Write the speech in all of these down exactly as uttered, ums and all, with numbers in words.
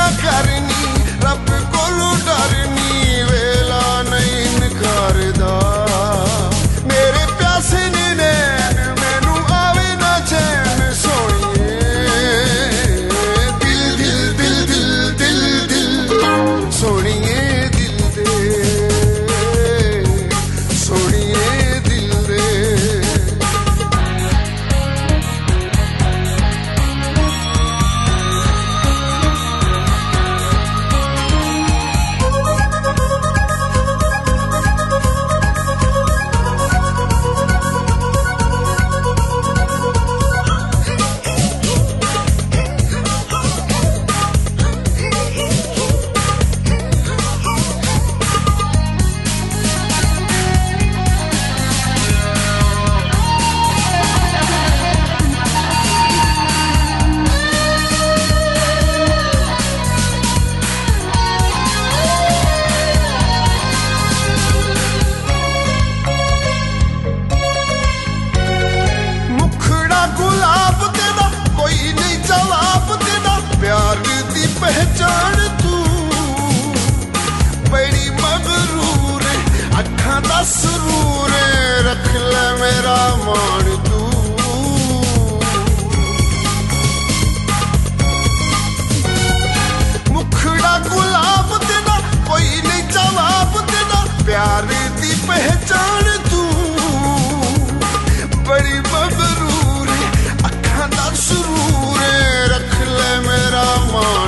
ना करनी रब कोलू डरनी वेला नहीं नकारदा मेरे प्यासे ने नैन मैनू आवे ना चैन सोनिए दिल दिल दिल दिल दिल दिल सोनिए दिल दे सोनिए दिल दे पहचान तू बड़ी मगरूर अखा दा सुरूर रख ले मेरा मान तू मुखड़ा गुलाब तेरा कोई नहीं जवाब तेरा प्यार दी पहचान तू बड़ी मगरूर अखा दा सुरूर रख ले मेरा मान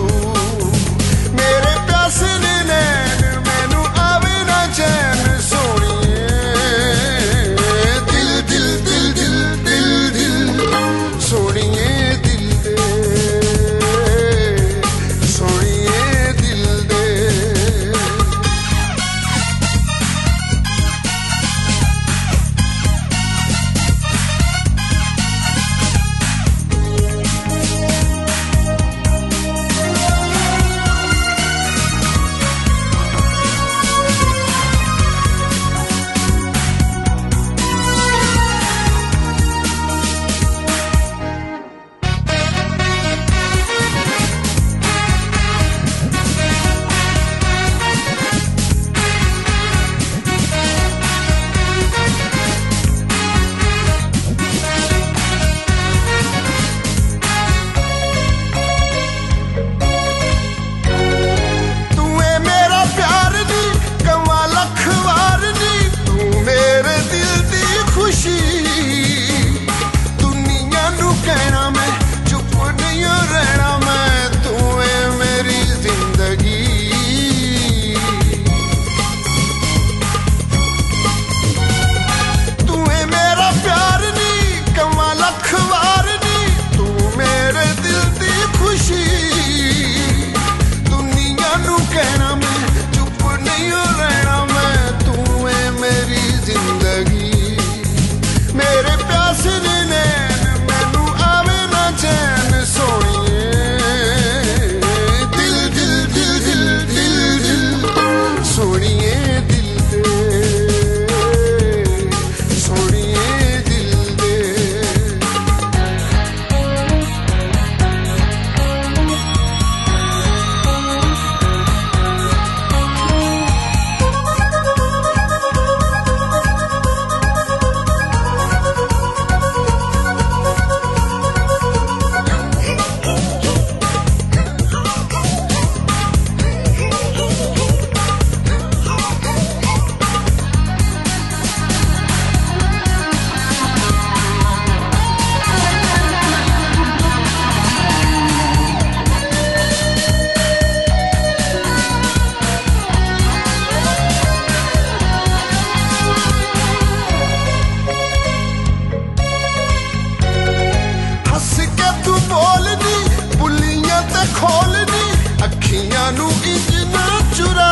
खोलनी अखियां नू इजना चुरा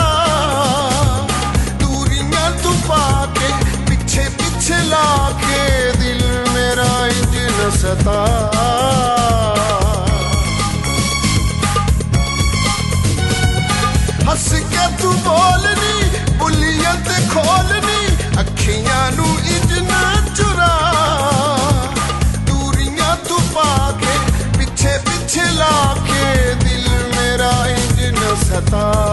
दूरियां तू पाके पिछे पिछे लाके दिल मेरा इजना सता हंस के तू बोलनी बुलियां ते खोलनी अखियां नू इजना चुरा दूरियां तू पाके पिछे पिछे लाके दिल मेरा सता